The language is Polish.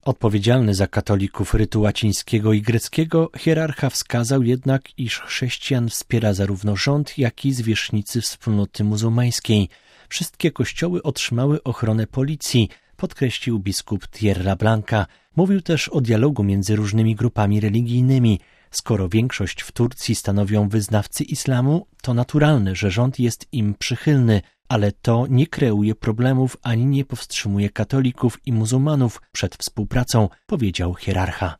Odpowiedzialny za katolików rytu łacińskiego i greckiego, hierarcha wskazał jednak, iż chrześcijan wspiera zarówno rząd, jak i zwierzchnicy wspólnoty muzułmańskiej. Wszystkie kościoły otrzymały ochronę policji, podkreślił biskup Tierra Blanca. Mówił też o dialogu między różnymi grupami religijnymi. Skoro większość w Turcji stanowią wyznawcy islamu, to naturalne, że rząd jest im przychylny, ale to nie kreuje problemów ani nie powstrzymuje katolików i muzułmanów przed współpracą, powiedział hierarcha.